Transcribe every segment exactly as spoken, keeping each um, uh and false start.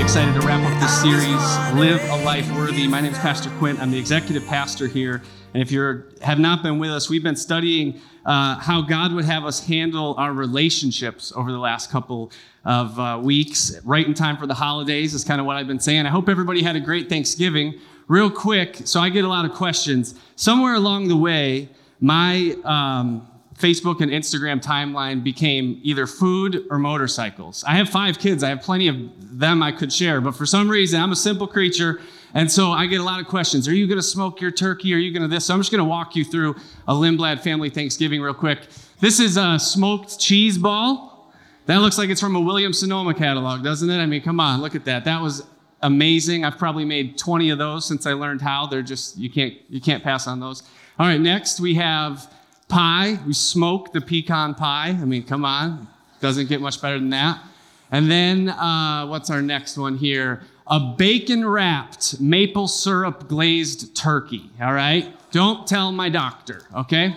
excited to wrap up this series, Live a Life Worthy. My name is Pastor Quint. I'm the executive pastor here. And if you have not been with us, we've been studying uh, how God would have us handle our relationships over the last couple of uh, weeks. Right in time for the holidays is kind of what I've been saying. I hope everybody had a great Thanksgiving. Real quick, so I get a lot of questions. Somewhere along the way, my um, Facebook and Instagram timeline became either food or motorcycles. I have five kids. I have plenty of them I could share, but for some reason, I'm a simple creature, and so I get a lot of questions. Are you going to smoke your turkey? Are you going to this? So I'm just going to walk you through a Lindblad family Thanksgiving real quick. This is a smoked cheese ball. That looks like it's from a Williams-Sonoma catalog, doesn't it? I mean, come on, look at that. That was amazing. I've probably made twenty of those since I learned how. They're just, you can't, you can't pass on those. All right, next we have pie. We smoke the pecan pie. I mean, come on. Doesn't get much better than that. And then, uh, what's our next one here? A bacon-wrapped maple syrup glazed turkey, all right? Don't tell my doctor, okay?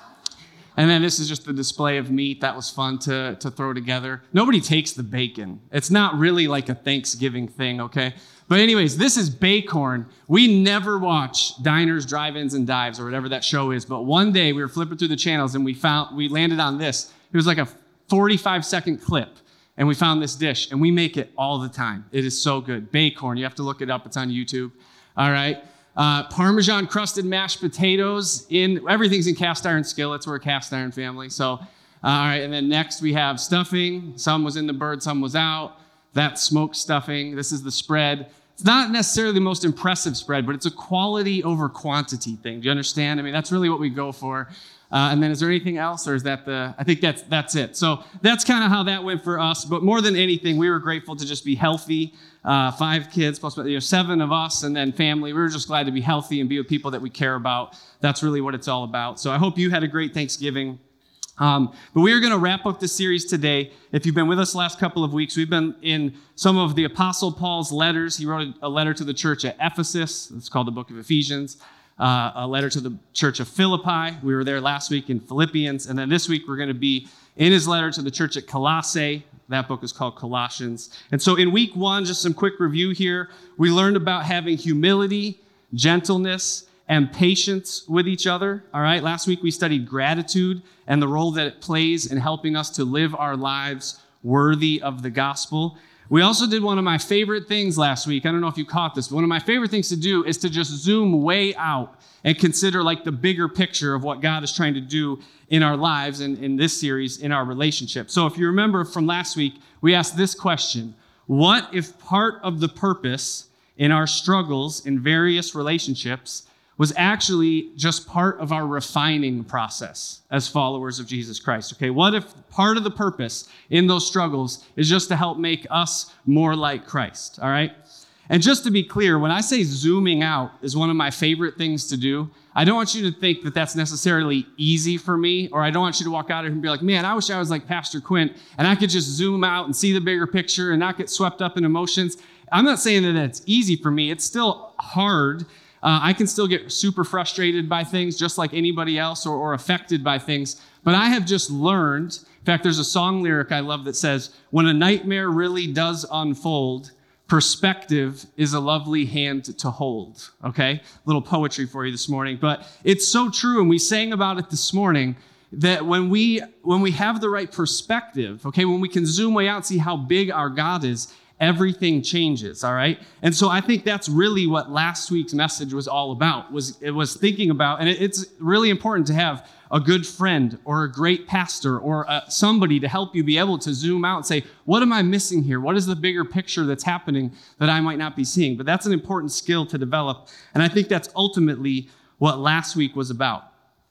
And then this is just the display of meat. That was fun to, to throw together. Nobody takes the bacon. It's not really like a Thanksgiving thing, okay? But anyways, this is Bacorn. We never watch Diners, Drive-Ins, and Dives or whatever that show is. But one day we were flipping through the channels and we found we landed on this. It was like a forty-five second clip. And we found this dish, and we make it all the time. It is so good. Bacorn. You have to look it up. It's on YouTube. All right. Uh, Parmesan crusted mashed potatoes. In everything's in cast iron skillets. We're a cast iron family. So, uh, all right. And then next we have stuffing. Some was in the bird, some was out. That's smoked stuffing. This is the spread. It's not necessarily the most impressive spread, but it's a quality over quantity thing. Do you understand? I mean, that's really what we go for. Uh, and then is there anything else, or is that the, I think that's that's it. So that's kind of how that went for us. But more than anything, we were grateful to just be healthy. Uh, five kids, plus you know, seven of us, and then family. We were just glad to be healthy and be with people that we care about. That's really what it's all about. So I hope you had a great Thanksgiving. Um, but we are going to wrap up this series today. If you've been with us the last couple of weeks, we've been in some of the Apostle Paul's letters. He wrote a letter to the church at Ephesus. It's called the Book of Ephesians. Uh, a letter to the church of Philippi. We were there last week in Philippians. And then this week, we're going to be in his letter to the church at Colossae. That book is called Colossians. And so in week one, just some quick review here. We learned about having humility, gentleness, and patience with each other. All right. Last week, we studied gratitude and the role that it plays in helping us to live our lives worthy of the gospel. We also did one of my favorite things last week. I don't know if you caught this, but one of my favorite things to do is to just zoom way out and consider like the bigger picture of what God is trying to do in our lives and in this series, in our relationship. So if you remember from last week, we asked this question: what if part of the purpose in our struggles in various relationships was actually just part of our refining process as followers of Jesus Christ? Okay, what if part of the purpose in those struggles is just to help make us more like Christ? All right. And just to be clear, when I say zooming out is one of my favorite things to do, I don't want you to think that that's necessarily easy for me, or I don't want you to walk out here and be like, man, I wish I was like Pastor Quint and I could just zoom out and see the bigger picture and not get swept up in emotions. I'm not saying that that's easy for me. It's still hard. Uh, I can still get super frustrated by things just like anybody else, or, or affected by things. But I have just learned, in fact, there's a song lyric I love that says, when a nightmare really does unfold, perspective is a lovely hand to hold. Okay? Little poetry for you this morning. But it's so true, and we sang about it this morning, that when we when we have the right perspective, okay, when we can zoom way out and see how big our God is, everything changes, all right? And so I think that's really what last week's message was all about, was it was thinking about, and it, it's really important to have a good friend or a great pastor or uh, somebody to help you be able to zoom out and say, what am I missing here? What is the bigger picture that's happening that I might not be seeing? But that's an important skill to develop, and I think that's ultimately what last week was about.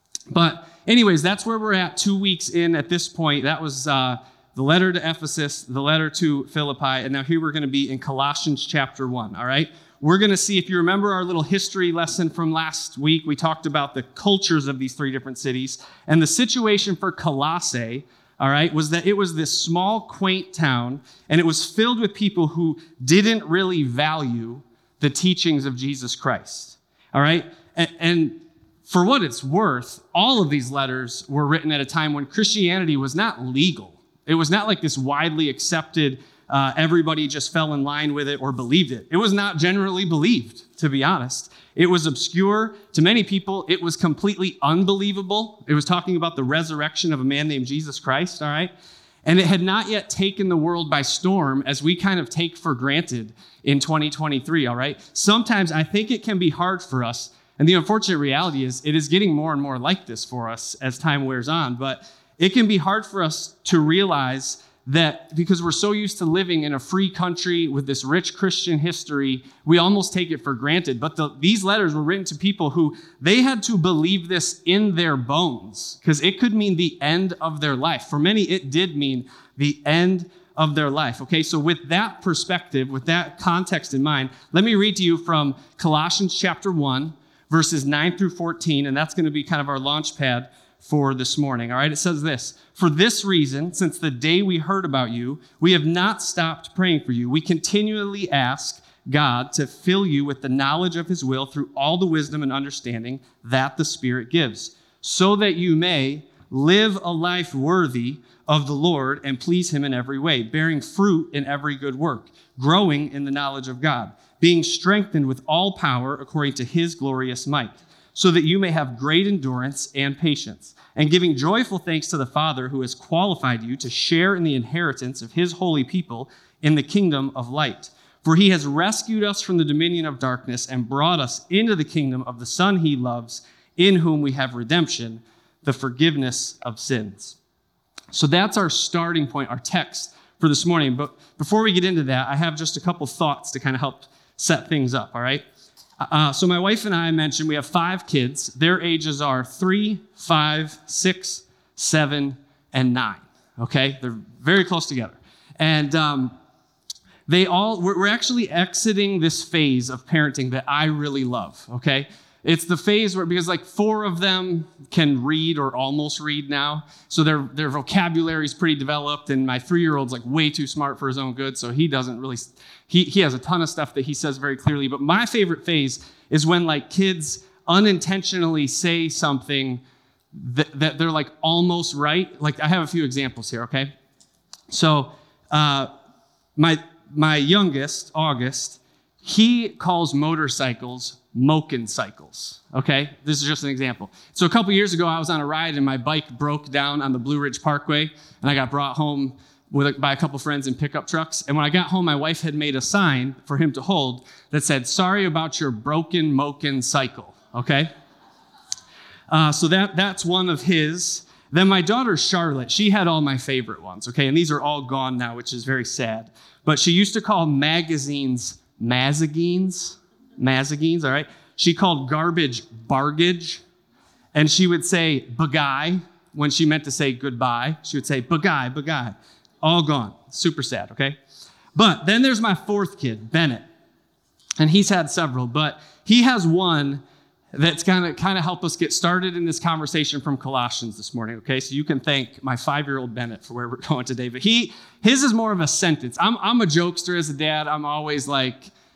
But anyways, that's where we're at two weeks in at this point. That was uh, the letter to Ephesus, the letter to Philippi, and now here we're going to be in Colossians chapter one, all right? We're going to see, if you remember our little history lesson from last week, we talked about the cultures of these three different cities, and the situation for Colossae, all right, was that it was this small, quaint town, and it was filled with people who didn't really value the teachings of Jesus Christ, all right? And, and for what it's worth, all of these letters were written at a time when Christianity was not legal. It was not like this widely accepted uh, everybody just fell in line with it or believed it. It was not generally believed, to be honest. It was obscure. To many people, it was completely unbelievable. It was talking about the resurrection of a man named Jesus Christ, all right? And it had not yet taken the world by storm, as we kind of take for granted in twenty twenty-three, all right? Sometimes I think it can be hard for us, and the unfortunate reality is it is getting more and more like this for us as time wears on, but it can be hard for us to realize that because we're so used to living in a free country with this rich Christian history, we almost take it for granted. But the, these letters were written to people who they had to believe this in their bones, because it could mean the end of their life. For many, it did mean the end of their life. Okay, so with that perspective, with that context in mind, let me read to you from Colossians chapter one, verses nine through fourteen, and that's going to be kind of our launch pad for this morning. All right, it says this: "For this reason, since the day we heard about you, we have not stopped praying for you. We continually ask God to fill you with the knowledge of his will through all the wisdom and understanding that the Spirit gives, so that you may live a life worthy of the Lord and please him in every way, bearing fruit in every good work, growing in the knowledge of God, being strengthened with all power according to his glorious might, so that you may have great endurance and patience, and giving joyful thanks to the Father who has qualified you to share in the inheritance of his holy people in the kingdom of light. For he has rescued us from the dominion of darkness and brought us into the kingdom of the Son he loves, in whom we have redemption, the forgiveness of sins." So that's our starting point, our text for this morning. But before we get into that, I have just a couple thoughts to kind of help set things up, all right? Uh, so my wife and I mentioned we have five kids. Their ages are three, five, six, seven, and nine, okay? They're very close together. And um, they all, we're, we're actually exiting this phase of parenting that I really love, okay? It's the phase where, because like four of them can read or almost read now, so their their vocabulary is pretty developed, and my three-year-old's like way too smart for his own good, so he doesn't really, he, he has a ton of stuff that he says very clearly. But my favorite phase is when like kids unintentionally say something that, that they're like almost right. Like I have a few examples here, okay? So uh, my my youngest, August, he calls motorcycles Moken cycles, okay? This is just an example. So a couple years ago, I was on a ride and my bike broke down on the Blue Ridge Parkway, and I got brought home with a, by a couple friends in pickup trucks. And when I got home, my wife had made a sign for him to hold that said, "Sorry about your broken Moken cycle," okay? Uh, so that that's one of his. Then my daughter, Charlotte, she had all my favorite ones, okay? And these are all gone now, which is very sad. But she used to call magazines Mazagines. Mazagines, all right? She called garbage bargage, and she would say bagai when she meant to say goodbye. She would say bagai, bagai. All gone. Super sad, okay? But then there's my fourth kid, Bennett, and he's had several, but he has one that's going to kind of help us get started in this conversation from Colossians this morning, okay? So you can thank my five-year-old Bennett for where we're going today, but he, his is more of a sentence. I'm, I'm a jokester as a dad. I'm always like,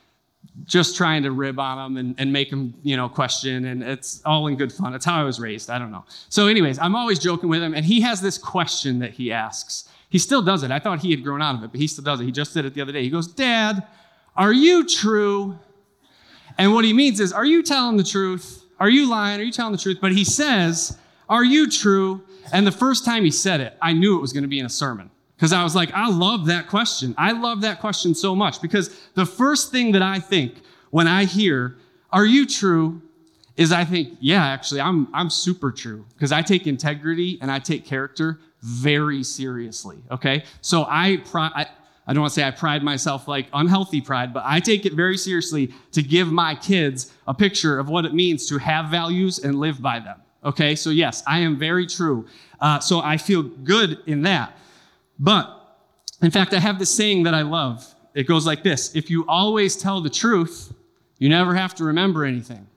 just trying to rib on them and, and make them, you know, question, and it's all in good fun. It's how I was raised. I don't know. So anyways, I'm always joking with him, and he has this question that he asks. He still does it. I thought he had grown out of it, but he still does it. He just did it the other day. He goes, "Dad, are you true?" And what he means is, are you telling the truth? Are you lying? Are you telling the truth? But he says, "Are you true?" And the first time he said it, I knew it was going to be in a sermon. Because I was like, I love that question. I love that question so much, because the first thing that I think when I hear, "Are you true?" is I think, yeah, actually, I'm I'm super true, because I take integrity and I take character very seriously, okay? So I, pri- I, I don't want to say I pride myself like unhealthy pride, but I take it very seriously to give my kids a picture of what it means to have values and live by them, okay? So yes, I am very true. Uh, so I feel good in that. But, in fact, I have this saying that I love. It goes like this: if you always tell the truth, you never have to remember anything.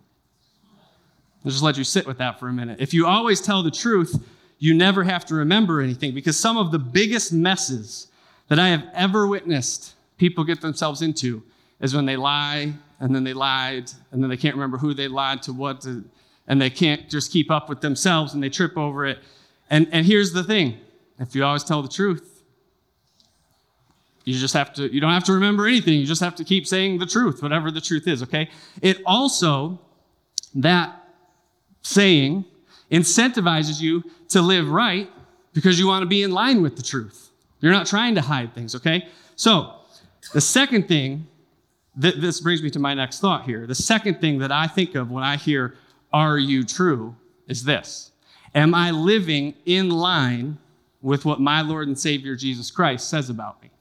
I'll just let you sit with that for a minute. If you always tell the truth, you never have to remember anything, because some of the biggest messes that I have ever witnessed people get themselves into is when they lie, and then they lied, and then they can't remember who they lied to, what, to, and they can't just keep up with themselves, and they trip over it. And, and here's the thing. If you always tell the truth, You just have to, you don't have to remember anything. You just have to keep saying the truth, whatever the truth is, okay? It also, that saying incentivizes you to live right because you want to be in line with the truth. You're not trying to hide things, okay? So the second thing, th- this brings me to my next thought here. The second thing that I think of when I hear, are you true, is this. Am I living in line with what my Lord and Savior Jesus Christ says about me?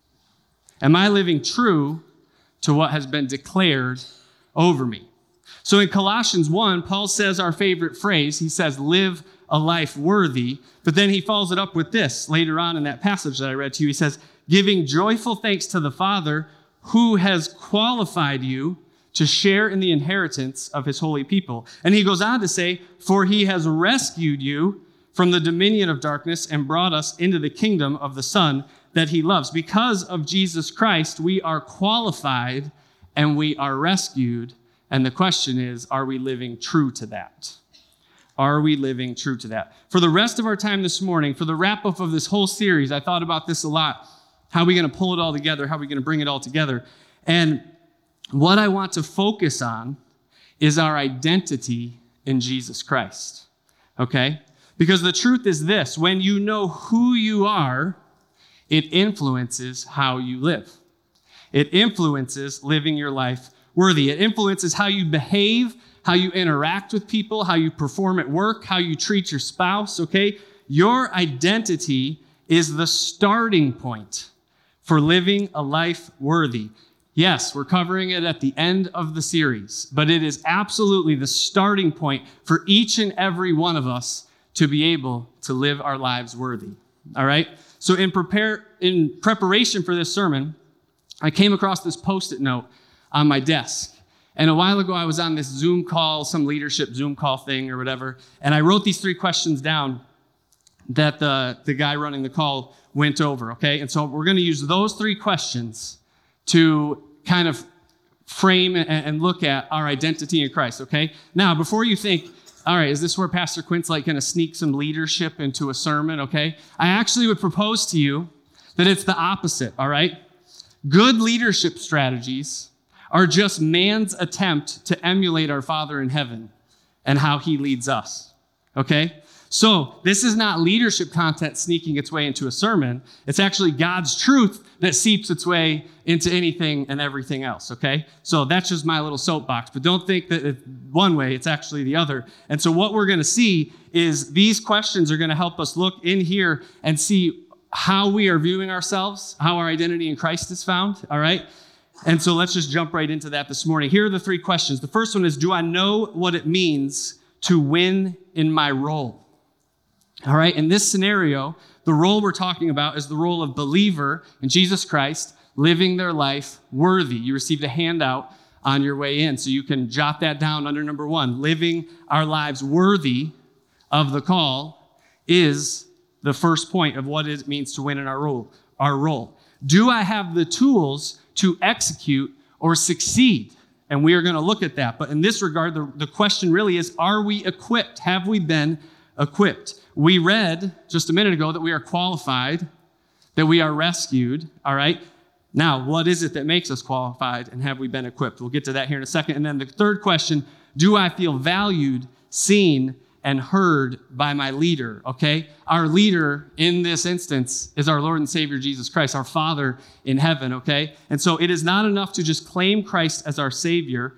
Am I living true to what has been declared over me? So in Colossians one, Paul says our favorite phrase. He says, live a life worthy. But then he follows it up with this later on in that passage that I read to you. He says, giving joyful thanks to the Father who has qualified you to share in the inheritance of his holy people. And he goes on to say, for he has rescued you from the dominion of darkness and brought us into the kingdom of the Son that he loves. Because of Jesus Christ, we are qualified and we are rescued. And the question is, are we living true to that? Are we living true to that? For the rest of our time this morning, for the wrap-up of this whole series, I thought about this a lot. How are we going to pull it all together? How are we going to bring it all together? And what I want to focus on is our identity in Jesus Christ, okay? Because the truth is this, when you know who you are, it influences how you live. It influences living your life worthy. It influences how you behave, how you interact with people, how you perform at work, how you treat your spouse, okay? Your identity is the starting point for living a life worthy. Yes, we're covering it at the end of the series, but it is absolutely the starting point for each and every one of us to be able to live our lives worthy. All right? So in prepare in preparation for this sermon, I came across this Post-it note on my desk. And a while ago, I was on this Zoom call, some leadership Zoom call thing or whatever, and I wrote these three questions down that the, the guy running the call went over, okay? And so we're going to use those three questions to kind of frame and, and look at our identity in Christ, okay? Now, before you think, all right, is this where Pastor Quint's like going to sneak some leadership into a sermon, okay? I actually would propose to you that it's the opposite, all right? Good leadership strategies are just man's attempt to emulate our Father in heaven and how he leads us, okay? So this is not leadership content sneaking its way into a sermon. It's actually God's truth that seeps its way into anything and everything else, okay? So that's just my little soapbox, but don't think that it's one way, it's actually the other. And so what we're going to see is these questions are going to help us look in here and see how we are viewing ourselves, how our identity in Christ is found, all right? And so let's just jump right into that this morning. Here are the three questions. The first one is, do I know what it means to win in my role? All right, in this scenario, the role we're talking about is the role of believer in Jesus Christ, living their life worthy. You received a handout on your way in, so you can jot that down under number one. Living our lives worthy of the call is the first point of what it means to win in our role. Our role. Do I have the tools to execute or succeed? And we are going to look at that. But in this regard, the, the question really is, are we equipped? Have we been equipped? We read just a minute ago that we are qualified, that we are rescued, all right? Now, what is it that makes us qualified, and have we been equipped? We'll get to that here in a second. And then the third question, do I feel valued, seen, and heard by my leader, okay? Our leader in this instance is our Lord and Savior Jesus Christ, our Father in heaven, okay? And so it is not enough to just claim Christ as our Savior.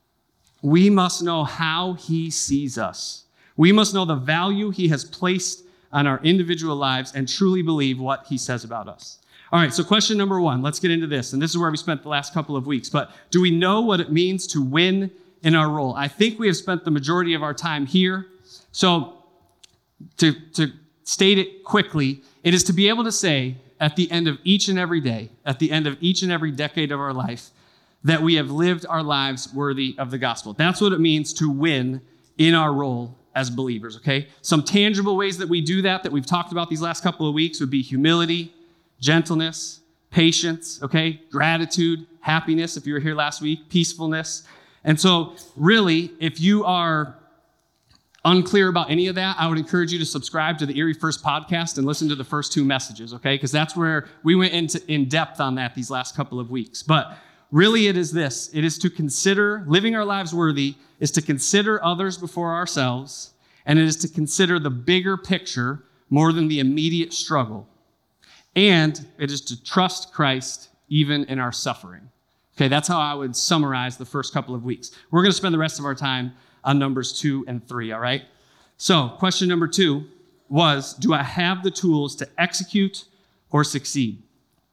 We must know how he sees us. We must know the value he has placed on our individual lives and truly believe what he says about us. All right, so question number one, let's get into this. And this is where we spent the last couple of weeks. But do we know what it means to win in our role? I think we have spent the majority of our time here. So to, to state it quickly, it is to be able to say at the end of each and every day, at the end of each and every decade of our life, that we have lived our lives worthy of the gospel. That's what it means to win in our role as believers, okay? Some tangible ways that we do that, that we've talked about these last couple of weeks, would be humility, gentleness, patience, okay? Gratitude, happiness, if you were here last week, peacefulness. And so really, if you are unclear about any of that, I would encourage you to subscribe to the Erie First podcast and listen to the first two messages, okay? Because that's where we went into in depth on that these last couple of weeks. But really it is this. It is to consider, living our lives worthy is to consider others before ourselves, and it is to consider the bigger picture more than the immediate struggle. And it is to trust Christ even in our suffering. Okay, that's how I would summarize the first couple of weeks. We're going to spend the rest of our time on numbers two and three, all right? So question number two was, do I have the tools to execute or succeed?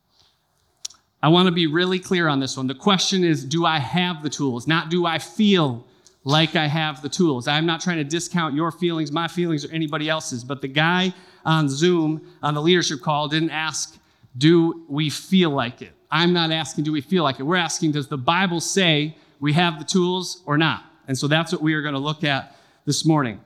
I want to be really clear on this one. The question is, do I have the tools? Not do I feel like I have the tools. I'm not trying to discount your feelings, my feelings, or anybody else's, but the guy on Zoom on the leadership call didn't ask, do we feel like it? I'm not asking, do we feel like it? We're asking, does the Bible say we have the tools or not? And so that's what we are going to look at this morning.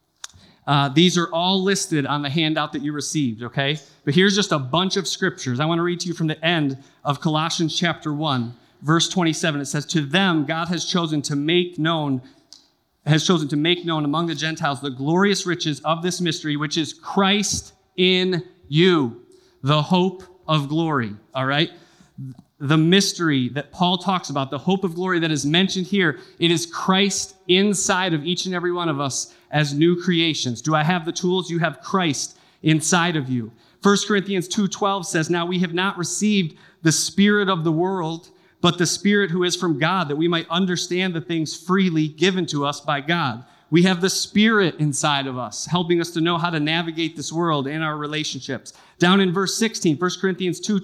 Uh, these are all listed on the handout that you received, okay? But here's just a bunch of scriptures. I want to read to you from the end of Colossians chapter one, verse twenty-seven. It says, to them God has chosen to make known, has chosen to make known among the Gentiles the glorious riches of this mystery, which is Christ in you, the hope of glory, all right? The mystery that Paul talks about, the hope of glory that is mentioned here, it is Christ inside of each and every one of us as new creations. Do I have the tools? You have Christ inside of you. First Corinthians two twelve says, now we have not received the spirit of the world, but the Spirit who is from God, that we might understand the things freely given to us by God. We have the Spirit inside of us, helping us to know how to navigate this world and our relationships. Down in verse sixteen, First Corinthians two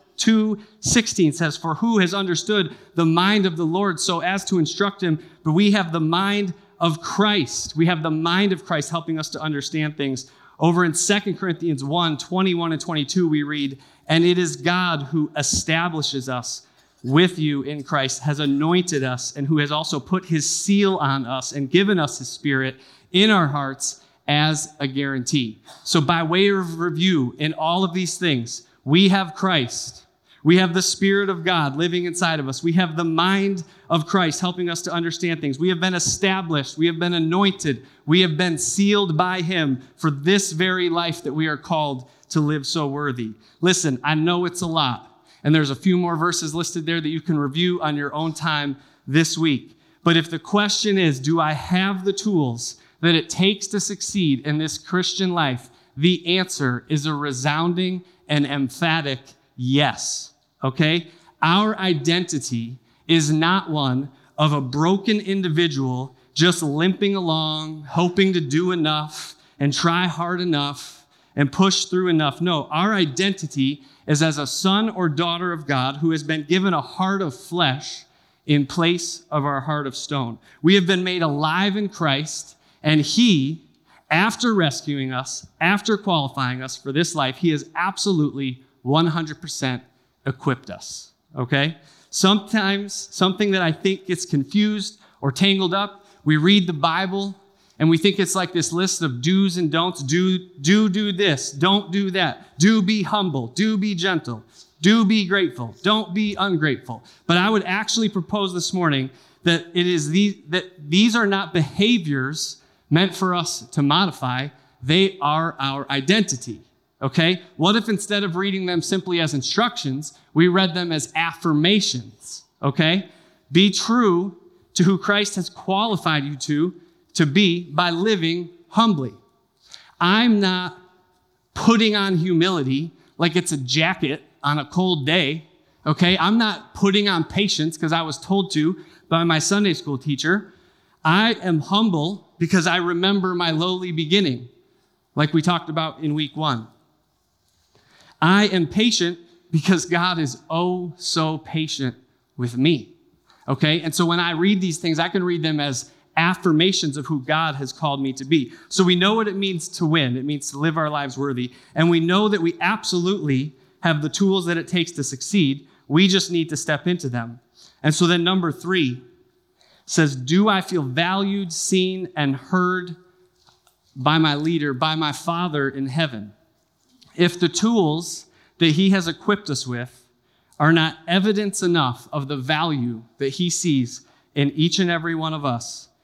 sixteen says, for who has understood the mind of the Lord so as to instruct him? But we have the mind of Christ. We have the mind of Christ helping us to understand things. Over in Second Corinthians one twenty-one and twenty-two, we read, and it is God who establishes us with you in Christ, has anointed us, and who has also put his seal on us and given us his Spirit in our hearts as a guarantee. So by way of review, in all of these things, we have Christ. We have the Spirit of God living inside of us. We have the mind of Christ helping us to understand things. We have been established. We have been anointed. We have been sealed by him for this very life that we are called to live so worthy. Listen, I know it's a lot. And there's a few more verses listed there that you can review on your own time this week. But if the question is, do I have the tools that it takes to succeed in this Christian life? The answer is a resounding and emphatic yes. Okay? Our identity is not one of a broken individual just limping along, hoping to do enough and try hard enough and push through enough. No, our identity is as a son or daughter of God who has been given a heart of flesh in place of our heart of stone. We have been made alive in Christ, and he, after rescuing us, after qualifying us for this life, he has absolutely one hundred percent equipped us, okay? Sometimes something that I think gets confused or tangled up, we read the Bible and we think it's like this list of do's and don'ts. Do, do, do this. Don't do that. Do be humble. Do be gentle. Do be grateful. Don't be ungrateful. But I would actually propose this morning that it is these, that these are not behaviors meant for us to modify. They are our identity. Okay? What if instead of reading them simply as instructions, we read them as affirmations? Okay? Be true to who Christ has qualified you to, to be by living humbly. I'm not putting on humility like it's a jacket on a cold day. Okay? I'm not putting on patience because I was told to by my Sunday school teacher. I am humble because I remember my lowly beginning, like we talked about in week one. I am patient because God is oh so patient with me, okay? And so when I read these things, I can read them as affirmations of who God has called me to be. So we know what it means to win. It means to live our lives worthy. And we know that we absolutely have the tools that it takes to succeed. We just need to step into them. And so then number three says, do I feel valued, seen, and heard by my leader, by my Father in heaven? If the tools that he has equipped us with are not evidence enough of the value that he sees in each and every one of us,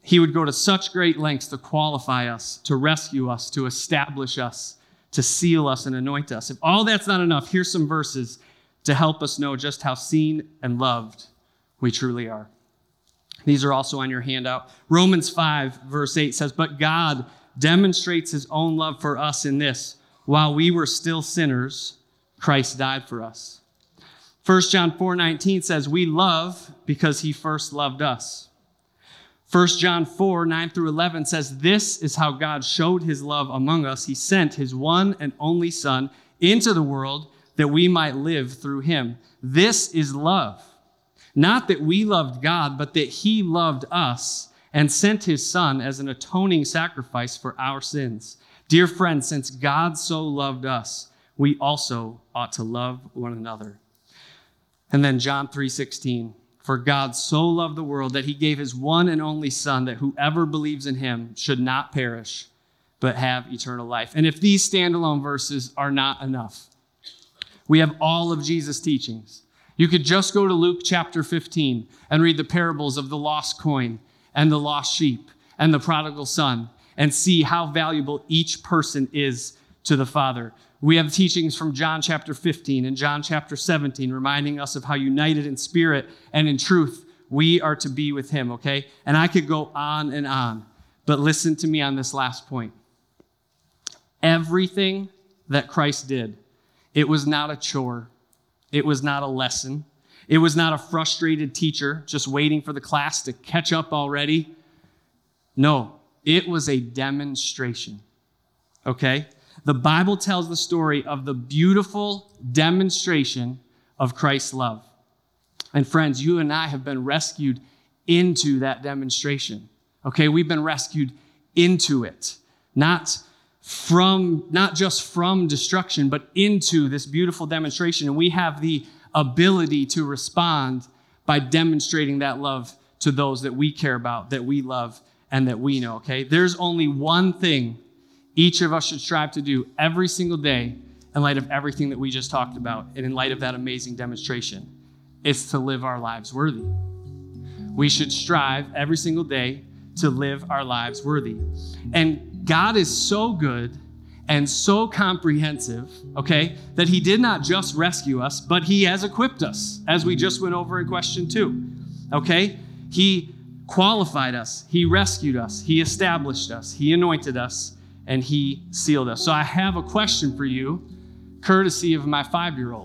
he would go to such great lengths to qualify us, to rescue us, to establish us, to seal us and anoint us. If all that's not enough, here's some verses to help us know just how seen and loved we truly are. These are also on your handout. Romans five, verse eight says, "But God demonstrates his own love for us in this: while we were still sinners, Christ died for us." First John four nineteen says, "We love because he first loved us." First John four, nine through eleven says, "This is how God showed his love among us. He sent his one and only Son into the world that we might live through him. This is love. Not that we loved God, but that he loved us and sent his Son as an atoning sacrifice for our sins. Dear friends, since God so loved us, we also ought to love one another." And then John three sixteen, "For God so loved the world that he gave his one and only Son, that whoever believes in him should not perish, but have eternal life." And if these standalone verses are not enough, we have all of Jesus' teachings. You could just go to Luke chapter fifteen and read the parables of the lost coin and the lost sheep and the prodigal son and see how valuable each person is to the Father. We have teachings from John chapter fifteen and John chapter seventeen reminding us of how united in spirit and in truth we are to be with him, okay? And I could go on and on, but listen to me on this last point. Everything that Christ did, it was not a chore. It was not a lesson. It was not a frustrated teacher just waiting for the class to catch up already. No, it was a demonstration, okay? The Bible tells the story of the beautiful demonstration of Christ's love. And friends, you and I have been rescued into that demonstration, okay? We've been rescued into it, not from, not just from destruction, but into this beautiful demonstration. And we have the ability to respond by demonstrating that love to those that we care about, that we love, and that we know, okay? There's only one thing each of us should strive to do every single day in light of everything that we just talked about and in light of that amazing demonstration. It's to live our lives worthy. We should strive every single day to live our lives worthy. And God is so good and so comprehensive, okay, that he did not just rescue us, but he has equipped us, as we just went over in question two, okay? He qualified us, he rescued us, he established us, he anointed us, and he sealed us. So I have a question for you, courtesy of my five-year-old.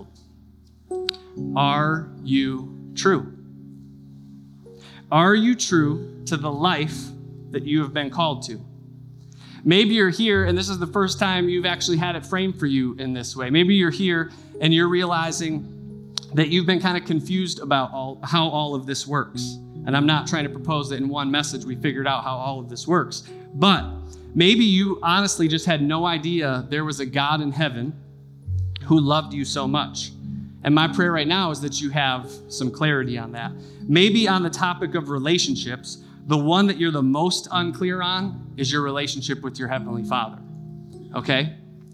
Are you true? Are you true to the life that you have been called to? Maybe you're here and this is the first time you've actually had it framed for you in this way. Maybe you're here and you're realizing that you've been kind of confused about all, how all of this works. And I'm not trying to propose that in one message we figured out how all of this works. But maybe you honestly just had no idea there was a God in heaven who loved you so much. And my prayer right now is that you have some clarity on that. Maybe on the topic of relationships, the one that you're the most unclear on is your relationship with your Heavenly Father, okay?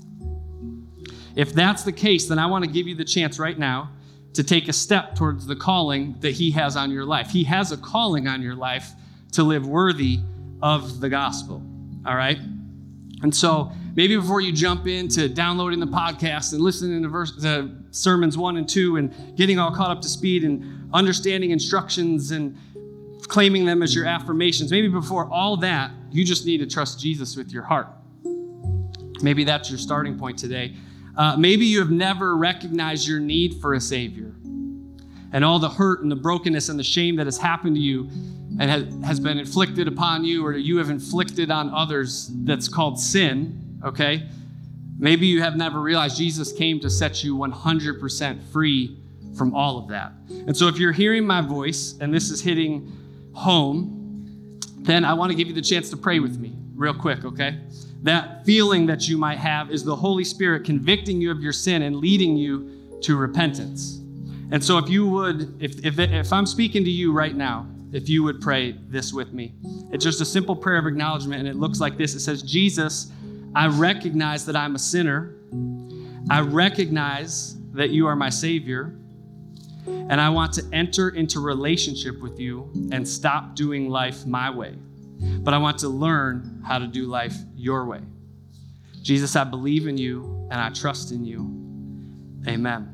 If that's the case, then I want to give you the chance right now to take a step towards the calling that he has on your life. He has a calling on your life to live worthy of the gospel, all right? And so maybe before you jump into downloading the podcast and listening to, verse, to sermons one and two and getting all caught up to speed and understanding instructions and claiming them as your affirmations, maybe before all that, you just need to trust Jesus with your heart. Maybe that's your starting point today. Uh, maybe you have never recognized your need for a Savior and all the hurt and the brokenness and the shame that has happened to you and has, has been inflicted upon you, or you have inflicted on others, that's called sin, okay? Maybe you have never realized Jesus came to set you one hundred percent free from all of that. And so if you're hearing my voice and this is hitting home, then I want to give you the chance to pray with me real quick, okay? That feeling that you might have is the Holy Spirit convicting you of your sin and leading you to repentance. And so if you would, if, if, if I'm speaking to you right now, if you would pray this with me. It's just a simple prayer of acknowledgement, and it looks like this. It says, Jesus, I recognize that I'm a sinner. I recognize that you are my Savior, and I want to enter into relationship with you and stop doing life my way. but I want to learn how to do life your way. Jesus, I believe in you and I trust in you. Amen.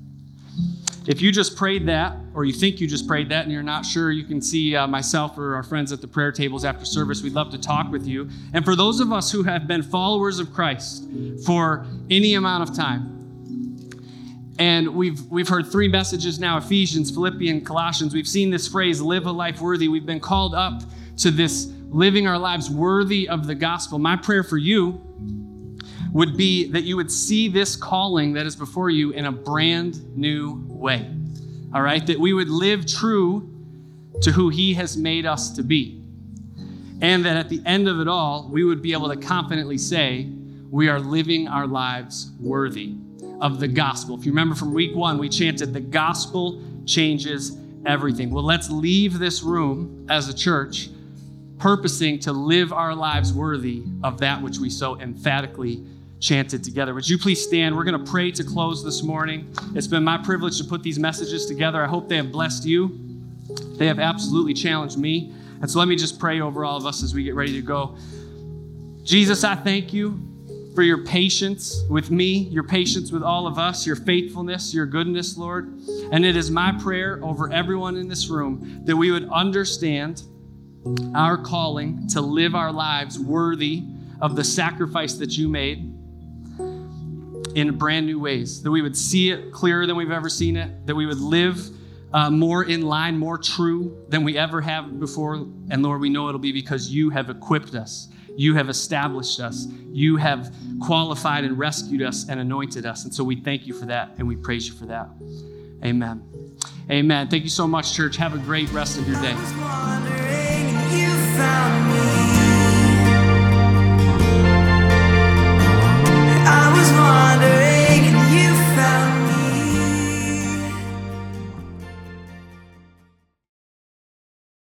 If you just prayed that, or you think you just prayed that and you're not sure, you can see uh, myself or our friends at the prayer tables after service. We'd love to talk with you. And for those of us who have been followers of Christ for any amount of time, and we've we've heard three messages now, Ephesians, Philippians, Colossians. We've seen this phrase, live a life worthy. We've been called up to this living our lives worthy of the gospel. My prayer for you would be that you would see this calling that is before you in a brand new way, all right? That we would live true to who he has made us to be. And that at the end of it all, we would be able to confidently say, we are living our lives worthy of the gospel. If you remember from week one, we chanted, the gospel changes everything. Well, let's leave this room as a church purposing to live our lives worthy of that which we so emphatically chanted together. Would you please stand? We're going to pray to close this morning. It's been my privilege to put these messages together. I hope they have blessed you. They have absolutely challenged me. And so let me just pray over all of us as we get ready to go. Jesus, I thank you for your patience with me, your patience with all of us, your faithfulness, your goodness, Lord. And it is my prayer over everyone in this room that we would understand our calling to live our lives worthy of the sacrifice that you made in brand new ways, that we would see it clearer than we've ever seen it, that we would live uh, more in line, more true than we ever have before. And Lord, we know it'll be because you have equipped us. You have established us. You have qualified and rescued us and anointed us. And so we thank you for that and we praise you for that. Amen. Amen. Thank you so much, church. Have a great rest of your day. You found me.